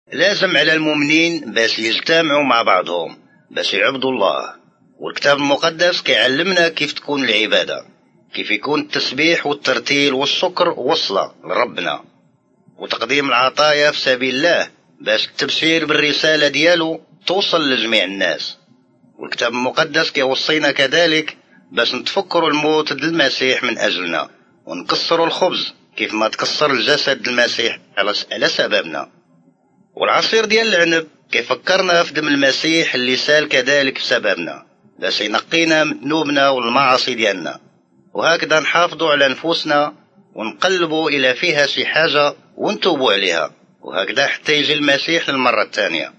لازم على المؤمنين باش يجتمعوا مع بعضهم باش يعبدوا الله. والكتاب المقدس كيعلمنا كيف تكون العبادة، كيف يكون التسبيح والترتيل والشكر والصلاة لربنا، وتقديم العطايا في سبيل الله باش التبشير بالرسالة ديالو توصل لجميع الناس. والكتاب المقدس كيوصينا كذلك باش نتفكروا الموت د المسيح من أجلنا، ونكسروا الخبز كيف ما تكسر الجسد المسيح على سببنا. والعصير ديال العنب كيفكرنا في دم المسيح اللي سال كذلك بسببنا باش ينقينا من ذنوبنا والمعاصي ديالنا. وهكذا نحافظوا على نفوسنا ونقلبوا إلى فيها شي حاجة ونتوبوا عليها، وهكذا حتى يجي المسيح للمرة الثانية.